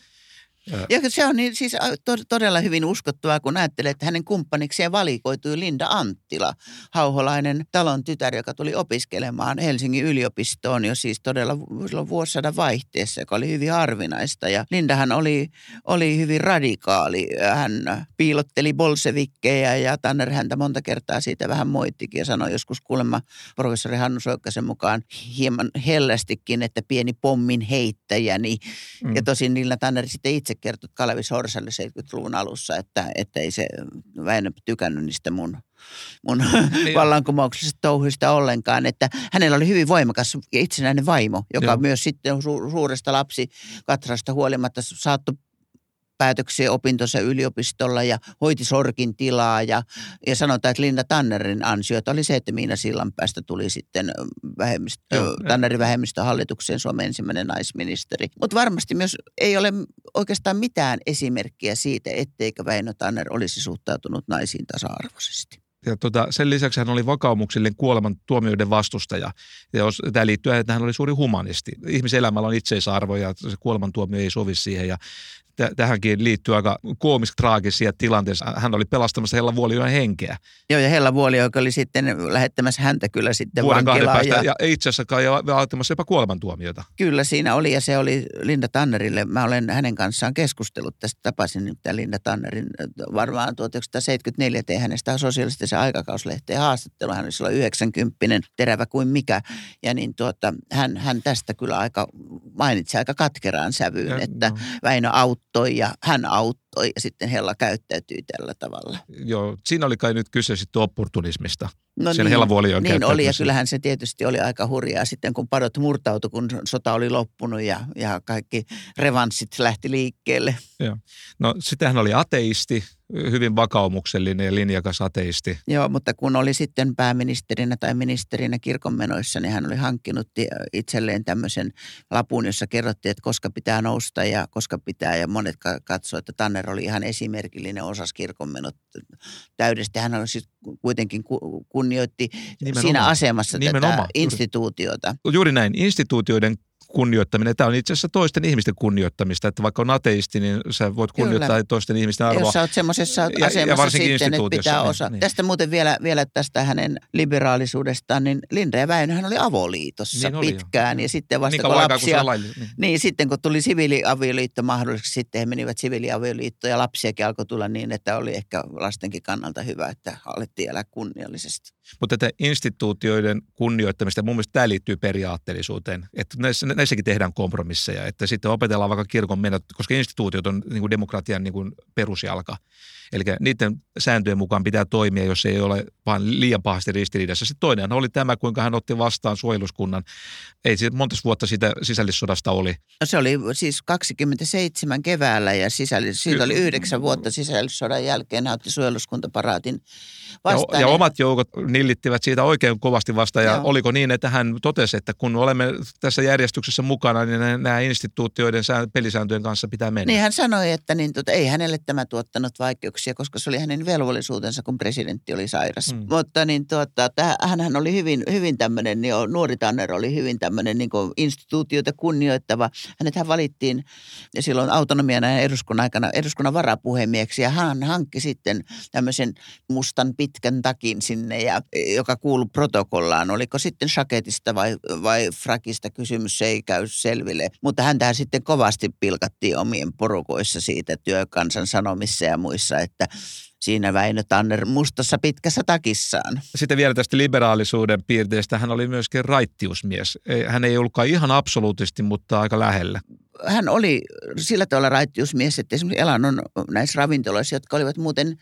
Ja se on niin, siis todella hyvin uskottavaa, kun ajattelee, että hänen kumppanikseen valikoitui Linda Anttila, hauholainen talon tytär, joka tuli opiskelemaan Helsingin yliopistoon jo siis todella vuosisadan vaihteessa, joka oli hyvin harvinaista. Ja Lindahan oli, oli hyvin radikaali. Hän piilotteli bolsevikkejä ja Tanner häntä monta kertaa siitä vähän moittikin ja sanoi joskus kuulemma professori Hannu Soikkasen mukaan hieman hellästikin, että pieni pommin heittäjäni. Mm. Ja tosin Linda Tanner sitten itse kertoi Kalevi Sorsalle seitsemänkymmentäluvun alussa, että, että ei se Väinö tykännyt niistä mun, mun niin vallankumouksellisista touhuista ollenkaan. Että hänellä oli hyvin voimakas ja itsenäinen vaimo, joka Joo. myös sitten su- suuresta lapsikatrasta huolimatta saattoi päätöksiä opintonsa yliopistolla ja hoiti Sorkin tilaa ja, ja sanotaan, että Linda Tannerin ansiota oli se, että Miina Sillanpäästä tuli sitten vähemmistö, Tannerin vähemmistöhallitukseen Suomen ensimmäinen naisministeri. Mutta varmasti myös ei ole oikeastaan mitään esimerkkiä siitä, etteikö Väinö Tanner olisi suhtautunut naisiin tasa-arvoisesti. Ja tota, sen lisäksi hän oli vakaumuksellinen kuoleman tuomioiden vastustaja. Ja jos, tämä liittyy, että hän oli suuri humanisti. Ihmiselämällä on itseisarvo ja se kuolemantuomio ei sovi siihen. Ja tähänkin liittyy aika koomis-traagisia tilanteessa. Hän oli pelastamassa Hella Vuolijoen henkeä. Joo, ja Hella Vuolijoen, joka oli sitten lähettämässä häntä kyllä sitten vuoden vankilaan. Vuoden kahden päästä, ja, ja itse asiassa kai vaatimassa jopa kuolemantuomiota. Kyllä siinä oli, ja se oli Linda Tannerille. Mä olen hänen kanssaan keskustellut tästä. Tapasin nyt Linda Tannerin. Varmaan tuhatyhdeksänsataaseitsemänkymmentäneljä tein hänestä sosiaalisten aikakauslehteen haastattelu. Hän oli silloin yhdeksänkymppinen, terävä kuin mikä. Ja niin tuota, hän, hän tästä kyllä aika mainitsi aika katkeraan sävyyn, ja, että no. Väinö auttoi ja hän auttoi ja sitten Hella käyttäytyi tällä tavalla. Joo, siinä oli kai nyt kyse sitten opportunismista. No sen niin, Hella Vuolijoen niin oli ja kyllähän se tietysti oli aika hurjaa sitten kun padot murtautui, kun sota oli loppunut ja, ja kaikki revanssit lähti liikkeelle. Joo. No sitten hän oli ateisti, hyvin vakaumuksellinen ja linjakas ateisti. Joo, mutta kun oli sitten pääministerinä tai ministerinä kirkonmenoissa, niin hän oli hankkinut itselleen tämmöisen lapun, jossa kerrottiin, että koska pitää nousta ja koska pitää. Ja monet katsoivat, että Tanner oli ihan esimerkillinen osas kirkonmenot täydesti. Hän oli siis kuitenkin kunnioitti Nimenomaan. siinä asemassa Nimenomaan. tätä instituutiota. Juuri näin, instituutioiden kunnioittaminen. Tämä on itse asiassa toisten ihmisten kunnioittamista, että vaikka on ateisti, niin sä voit kunnioittaa Kyllä. toisten ihmisten arvoa. Jos sä oot semmoisessa asemassa ja sitten, että pitää osaa. Niin. Tästä muuten vielä, vielä tästä hänen liberaalisuudestaan, niin Linda ja Väinö hän oli avoliitossa niin pitkään oli ja sitten vasta niin kun lapsia, niin. niin sitten kun tuli siviiliavioliitto mahdolliseksi, sitten he menivät siviiliavioliittoon ja lapsiakin alkoi tulla niin, että oli ehkä lastenkin kannalta hyvä, että alettiin elää kunniallisesti. Mutta tätä instituutioiden kunnioittamista, mun mielestä tämä liittyy periaatteellisuuteen, että näissä, näissäkin tehdään kompromisseja, että sitten opetellaan vaikka kirkon menot, koska instituutiot on niin kuin demokratian niin kuin perusjalka. Eli niiden sääntöjen mukaan pitää toimia, jos ei ole vaan liian pahasti ristiriidassa. Sitten toinen oli tämä, kuinka hän otti vastaan suojeluskunnan. Ei se monta vuotta siitä sisällissodasta oli. No se oli siis kaksikymmentäseitsemän keväällä ja sisällis, siitä oli yhdeksän vuotta sisällissodan jälkeen. Hän otti suojeluskuntaparaatin vastaan. Ja, ja omat joukot nillittivät siitä oikein kovasti vastaan. Ja Joo. oliko niin, että hän totesi, että kun olemme tässä järjestyksessä mukana, niin nämä instituutioiden pelisääntöjen kanssa pitää mennä. Niin hän sanoi, että niin, tuota, ei hänelle tämä tuottanut vaikeuksia, koska se oli hänen velvollisuutensa, kun presidentti oli sairas. Hmm. Mutta niin tuota, hänhän oli hyvin, hyvin tämmöinen, jo, nuori Tanner oli hyvin tämmöinen niin kuin instituutioita kunnioittava. Hänethän valittiin silloin autonomiana eduskunnan aikana eduskunnan varapuhemieksi ja hän hankki sitten tämmöisen mustan pitkän takin sinne, ja, joka kuului protokollaan. Oliko sitten shaketista vai, vai frakista kysymys, se ei käy selville. Mutta häntähän sitten kovasti pilkattiin omien porukoissa siitä Työkansan Sanomissa ja muissa, että siinä Väinö Tanner mustassa pitkässä takissaan. Sitten vielä tästä liberaalisuuden piirteestä. Hän oli myöskin raittiusmies. Hän ei ollutkaan ihan absoluutisti, mutta aika lähellä. Hän oli sillä tavalla raittiusmies, että esimerkiksi Elannon näissä ravintoloissa, jotka olivat muuten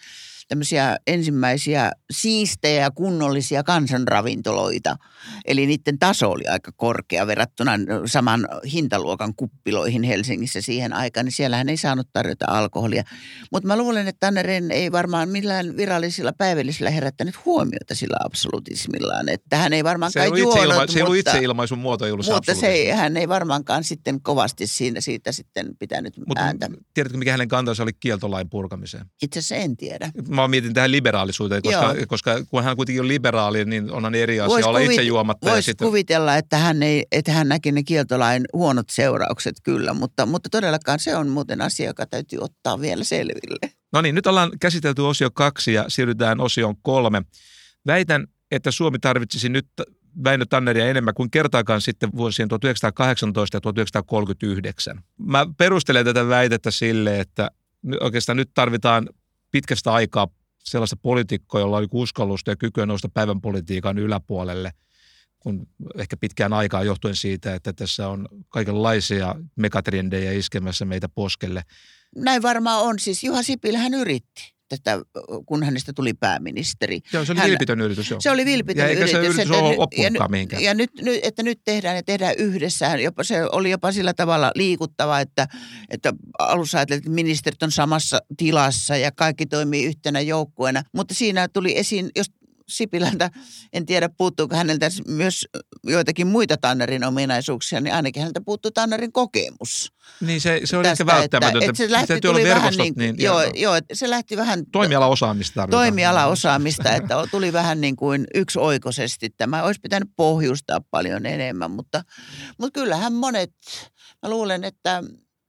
tämmöisiä ensimmäisiä siistejä ja kunnollisia kansanravintoloita. Eli niiden taso oli aika korkea verrattuna saman hintaluokan kuppiloihin Helsingissä siihen aikaan, niin siellähän ei saanut tarjota alkoholia. Mutta mä luulen, että Tanner ei varmaan millään virallisilla päivällisillä herättänyt huomiota sillä absolutismillaan. Että hän ei varmaankaan se juonut, ilma, mutta, se ei ollut itseilmaisun muoto, ei ollut se mutta se ei, hän ei varmaankaan sitten kovasti siinä siitä sitten pitänyt mutta ääntä. Tiedätkö, mikä hänen kantansa oli kieltolain purkamiseen? Itse asiassa en tiedä. Mä mietin tähän liberaalisuuteen, koska, koska kun hän kuitenkin on liberaali, niin onhan eri asia vois olla kuvit- itse juomatta. Voisi sitten kuvitella, että hän, ei, että hän näki ne kieltolain huonot seuraukset kyllä, mutta, mutta todellakaan se on muuten asia, joka täytyy ottaa vielä selville. No niin, nyt ollaan käsitelty osio kaksi ja siirrytään osioon kolme. Väitän, että Suomi tarvitsisi nyt Väinö Tanneria enemmän kuin kertaakaan sitten vuosien tuhatyhdeksänsataakahdeksantoista ja tuhatyhdeksänsataakolmekymmentäyhdeksän. Mä perustelen tätä väitettä sille, että oikeastaan nyt tarvitaan pitkästä aikaa sellaista poliitikkoa, jolla oli uskallusta ja kykyä nousta päivän politiikan yläpuolelle, kun ehkä pitkään aikaa johtuen siitä, että tässä on kaikenlaisia megatrendejä iskemässä meitä poskelle. Näin varmaan on. Siis Juha Sipilähän yritti tätä, kun hänestä tuli pääministeri. Joo, se oli Hän, vilpitön yritys. Joo. Se oli vilpitön ja yritys. Eikä se yritys ole loppunutkaan mihinkään. Ja nyt, nyt, että nyt tehdään ja tehdään yhdessä. Jopa, se oli jopa sillä tavalla liikuttava, että, että alussa ajattelin, että ministerit on samassa tilassa ja kaikki toimii yhtenä joukkueena. Mutta siinä tuli esiin, jos Sipilältä, en tiedä puuttuuko häneltä myös joitakin muita Tannerin ominaisuuksia, niin ainakin häneltä puuttuu Tannerin kokemus. Niin se, se oli tästä, ehkä välttämätöntä. Että, että se lähti, tuli vähän niin, niin joo, joo, se lähti vähän toimialaosaamista. Toimialaosaamista, että tuli vähän niin kuin yksioikoisesti. Tämä olisi pitänyt pohjustaa paljon enemmän, mutta, mutta kyllähän monet, mä luulen, että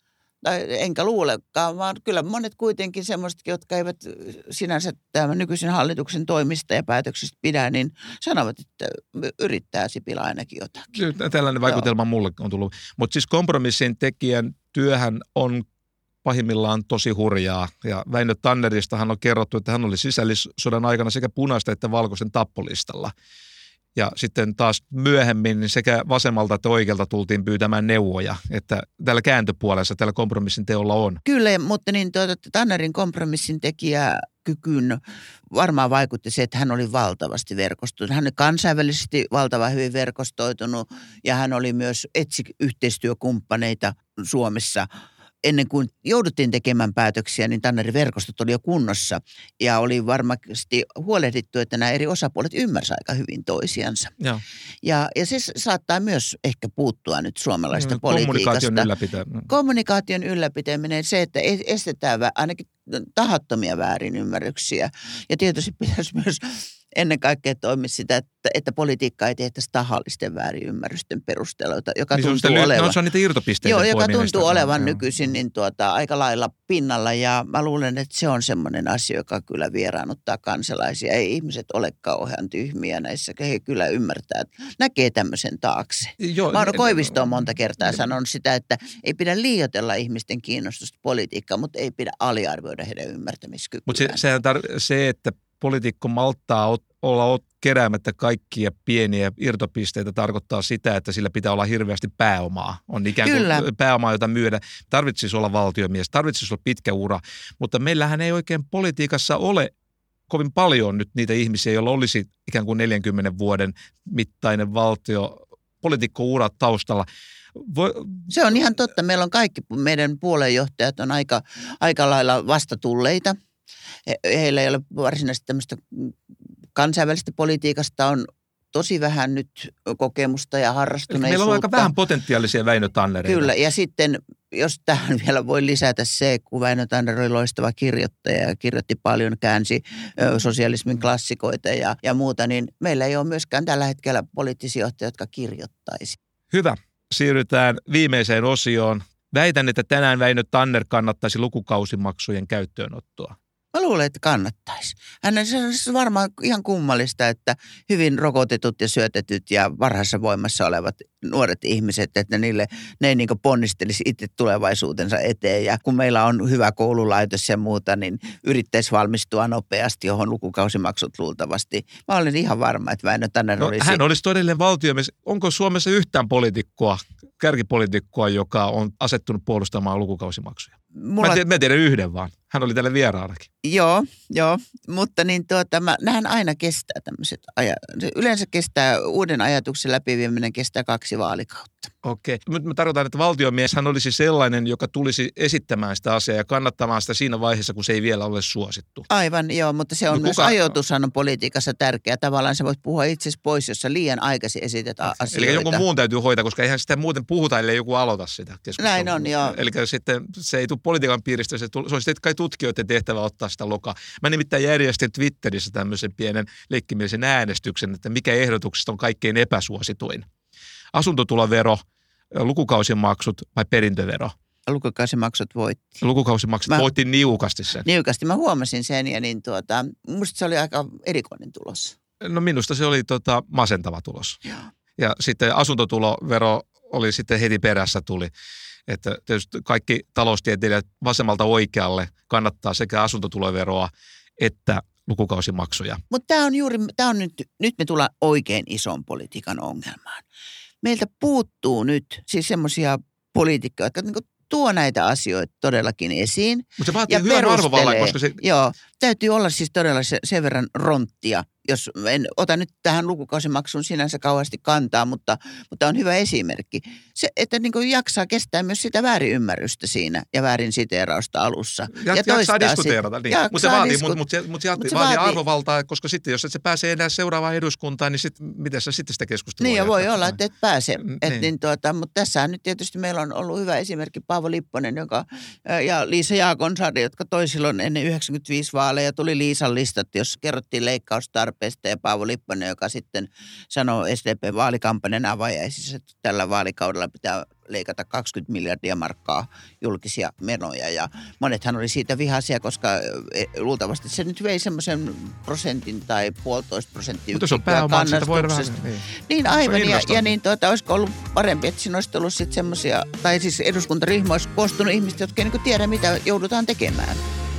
tai enkä luulekaan, vaan kyllä monet kuitenkin semmoiset, jotka eivät sinänsä tämän nykyisen hallituksen toimista ja päätöksistä pidä, niin sanovat, että yrittää Sipilä ainakin jotakin. Tällainen vaikutelma Joo. mulle on tullut. Mutta siis kompromissin tekijän työhän on pahimmillaan tosi hurjaa. Ja Väinö Tanneristahan on kerrottu, että hän oli sisällissodan aikana sekä punaista että valkoisen tappolistalla. Ja sitten taas myöhemmin niin sekä vasemmalta että oikealta tultiin pyytämään neuvoja, että tällä kääntöpuolessa, tällä kompromissin teolla on. Kyllä, mutta niin tuota, Tannerin kompromissin tekijä kykyyn varmaan vaikutti se, että hän oli valtavasti verkostunut. Hän oli kansainvälisesti valtavan hyvin verkostoitunut ja hän oli myös etsi yhteistyökumppaneita Suomessa. Ennen kuin jouduttiin tekemään päätöksiä, niin Tannerin verkostot oli jo kunnossa ja oli varmasti huolehdittu, että nämä eri osapuolet ymmärsivät aika hyvin toisiansa. Joo. Ja, ja se saattaa myös ehkä puuttua nyt suomalaista no, politiikasta. Kommunikaation ylläpitäminen. Kommunikaation ylläpitäminen, se, että estetään ainakin tahattomia väärinymmärryksiä. Ja tietysti pitäisi myös ennen kaikkea toimia sitä, että, että politiikkaa ei tehtäisi tahallisten väärinymmärrysten perusteella, joka niin tuntuu se, olevan. No, se on niitä irtopisteitä. Joo, joka tuntuu olevan no, nykyisin niin tuota, aika lailla pinnalla ja mä luulen, että se on semmoinen asia, joka kyllä vieraannuttaa kansalaisia. Ei ihmiset ole kauhean tyhmiä näissä, he kyllä ymmärtää, näkee tämmöisen taakse. Joo, Mauno Koivisto on monta kertaa sanonut sitä, että ei pidä liioitella ihmisten kiinnostusta politiikkaan, mutta ei pidä aliarvioida heidän ymmärtämiskykyään. Mutta se, sehän tar- se, että poliitikko malttaa ot, olla ot, keräämättä kaikkia pieniä irtopisteitä, tarkoittaa sitä, että sillä pitää olla hirveästi pääomaa. On ikään kuin Kyllä. pääomaa, jota myydä. Tarvitsisi olla valtiomies, tarvitsisi olla pitkä ura, mutta meillähän ei oikein politiikassa ole kovin paljon nyt niitä ihmisiä, joilla olisi ikään kuin neljänkymmenen vuoden mittainen valtio, poliitikko-ura taustalla. Voi... Se on ihan totta. Meillä on kaikki, meidän puoluejohtajat on aika, aika lailla vastatulleita. Heillä ei ole varsinaisesti tämmöistä kansainvälistä politiikasta, on tosi vähän nyt kokemusta ja harrastuneisuutta. Meillä on aika vähän potentiaalisia Väinö Tannereita. Kyllä, ja sitten jos tähän vielä voi lisätä se, kun Väinö Tanner oli loistava kirjoittaja ja kirjoitti paljon, käänsi ö, sosialismin klassikoita ja, ja muuta, niin meillä ei ole myöskään tällä hetkellä poliittisia johtajia, jotka kirjoittaisi. Hyvä. Siirrytään viimeiseen osioon. Väitän, että tänään Väinö Tanner kannattaisi lukukausimaksujen käyttöönottoa. Mä luulen, että kannattaisi. Hänen se on varmaan ihan kummallista, että hyvin rokotetut ja syötetyt ja varhaisessa voimassa olevat nuoret ihmiset, että niille, ne ei niin kuin ponnistelisi itse tulevaisuutensa eteen. Ja kun meillä on hyvä koululaitos ja muuta, niin yrittäisi valmistua nopeasti, johon lukukausimaksut luultavasti. Mä olen ihan varma, että Väinö Tanner no, olisi... Hän olisi todellinen valtiomies. Onko Suomessa yhtään poliitikkoa, kärkipoliitikkoa, joka on asettunut puolustamaan lukukausimaksuja? Mulla... Mä, tiedän, mä tiedän yhden vaan. Hän oli täällä vieraanakin. Joo, joo, mutta niin tuota, mä, nähän aina kestää tämmöiset ajatukset. Yleensä kestää, uuden ajatuksen läpivieminen kestää kaksi vaalikautta. Okei. Nyt me tarkoitan, että valtiomies hän olisi sellainen, joka tulisi esittämään sitä asiaa ja kannattamaan sitä siinä vaiheessa, kun se ei vielä ole suosittu. Aivan, joo, mutta se on no, myös kuka... ajoitushan on politiikassa tärkeä. Tavallaan sä voit puhua itsesi pois, jos sä liian aikaisin esität okay. asioita. Eli jonkun muun täytyy hoitaa, koska eihän sitä muuten puhuta, ellei joku aloita sitä keskustelua. Näin on, joo. Eli sitten se ei tule politiikan piiristä, se, tule, se olisi kai tutkijoiden tehtävä ottaa sitä lokaa. Mä nimittäin järjestin Twitterissä tämmöisen pienen leikkimielisen äänestyksen, että mikä ehdotuksesta on kaikkein epäsuosituin. Asuntotulovero, lukukausimaksut vai perintövero? Lukukausimaksut voitti. Lukukausimaksut mä, voitti niukasti sen. Niukasti. Mä huomasin sen ja niin tuota, musta se oli aika erikoinen tulos. No minusta se oli tota, masentava tulos. Joo. Ja sitten asuntotulovero oli sitten heti perässä tuli. Että tietysti kaikki taloustieteilijät vasemmalta oikealle kannattaa sekä asuntotuloveroa että lukukausimaksuja. Mutta tämä on juuri, tämä on nyt, nyt me tullaan oikein ison politiikan ongelmaan. Meiltä puuttuu nyt siis semmoisia poliitikkoja, jotka niinku tuo näitä asioita todellakin esiin. Mutta se vaatii hyvän arvovallan, koska se... Joo, täytyy olla siis todella se, sen verran ronttia, jos en ota nyt tähän lukukausimaksuun sinänsä kauheasti kantaa, mutta, mutta on hyvä esimerkki. Se, että niin kuin jaksaa kestää myös sitä väärinymmärrystä siinä ja väärin siteerausta alussa. Ja, ja jaksaa diskuteerata, niin. Mutta se vaatii, disku... mut, mut, mut se vaatii, vaatii arvovaltaa, koska sitten jos et se pääsee enää seuraavaan eduskuntaan, niin sit, miten sä sitten sitä keskustelua Niin ja voi jatkat? olla, että et pääse. Niin. Et niin tuota, mutta tässä nyt tietysti meillä on ollut hyvä esimerkki Paavo Lipponen joka, ja Liisa Jaakonsaari, jotka toi silloin ennen yhdeksänkymmentäviisi vaaleja. Tuli Liisan listat, jossa kerrottiin leikkaustarpeesta ja Paavo Lipponen, joka sitten sanoi S D P-vaalikampanjan avajaisissa, että tällä vaalikaudella pitää leikata kaksikymmentä miljardia markkaa julkisia menoja. Ja monethan oli siitä vihaisia, koska luultavasti se nyt vei semmoisen prosentin tai puolitoista prosenttiyksikköä kannastuksesta. Niin. niin aivan, ja, ja niin tuota, olisiko ollut parempi, että siinä olisi ollut sitten semmoisia, tai siis eduskuntaryhmä olisi koostunut ihmistä, jotka ei niin tiedä, mitä joudutaan tekemään.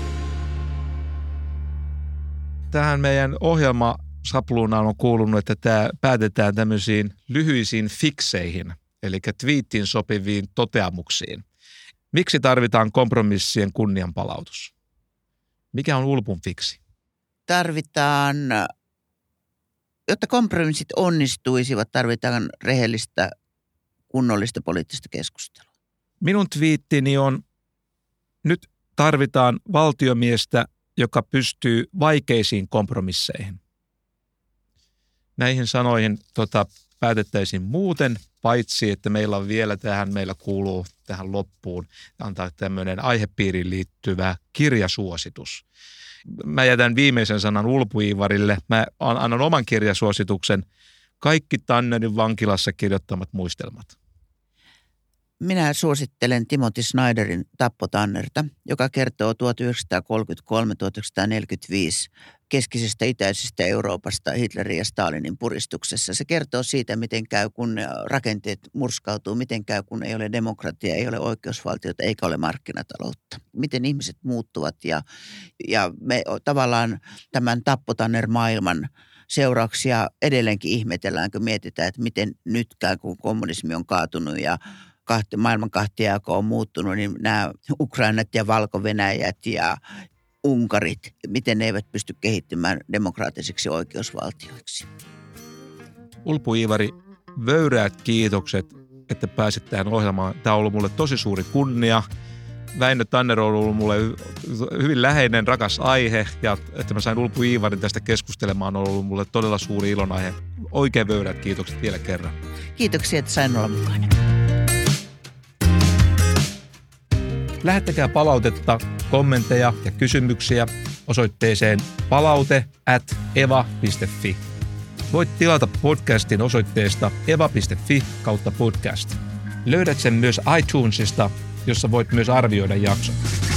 Tähän meidän ohjelmasapluunaan on kuulunut, että tämä päätetään tämmöisiin lyhyisiin fikseihin, eli twiittiin sopiviin toteamuksiin. Miksi tarvitaan kompromissien kunnianpalautus? Mikä on Ulpun fiksi? Tarvitaan, jotta kompromissit onnistuisivat, tarvitaan rehellistä, kunnollista poliittista keskustelua. Minun twiittini on, nyt tarvitaan valtiomiestä, joka pystyy vaikeisiin kompromisseihin. Näihin sanoihin tota, päätettäisiin muuten, paitsi että meillä on vielä tähän, meillä kuuluu tähän loppuun antaa tämmöinen aihepiiriin liittyvä kirjasuositus. Mä jätän viimeisen sanan Ulpu-Iivarille. Mä annan oman kirjasuosituksen, kaikki Tannerin vankilassa kirjoittamat muistelmat. Minä suosittelen Timothy Snyderin Tappo Tannerta, joka kertoo tuhatyhdeksänsataakolmekymmentäkolme tuhatyhdeksänsataaneljäkymmentäviisi keskisestä itäisestä Euroopasta Hitlerin ja Stalinin puristuksessa. Se kertoo siitä, miten käy, kun rakenteet murskautuu, miten käy, kun ei ole demokratiaa, ei ole oikeusvaltiota eikä ole markkinataloutta. Miten ihmiset muuttuvat ja, ja me tavallaan tämän Tappo Tanner-maailman seurauksia edelleenkin ihmetellään, kun mietitään, että miten nytkään, kun kommunismi on kaatunut ja kahti, maailman kahtiajako on muuttunut, niin nämä Ukrainat ja Valko-Venäjät ja Unkarit, miten ne eivät pysty kehittymään demokraattisiksi oikeusvaltioiksi. Ulpu-Iivari, vöyräät kiitokset, että pääsit tähän ohjelmaan. Tämä on ollut mulle tosi suuri kunnia. Väinö Tanner on ollut mulle hyvin läheinen, rakas aihe ja että mä sain Ulpu-Iivarin tästä keskustelemaan on ollut mulle todella suuri ilonaihe. Oikein vöyräät kiitokset vielä kerran. Kiitoksia, että sain olla mukana. Lähettäkää palautetta, kommentteja ja kysymyksiä osoitteeseen palaute at eva piste fi. Voit tilata podcastin osoitteesta eva piste fi kautta podcast. Löydät sen myös iTunesista, jossa voit myös arvioida jakson.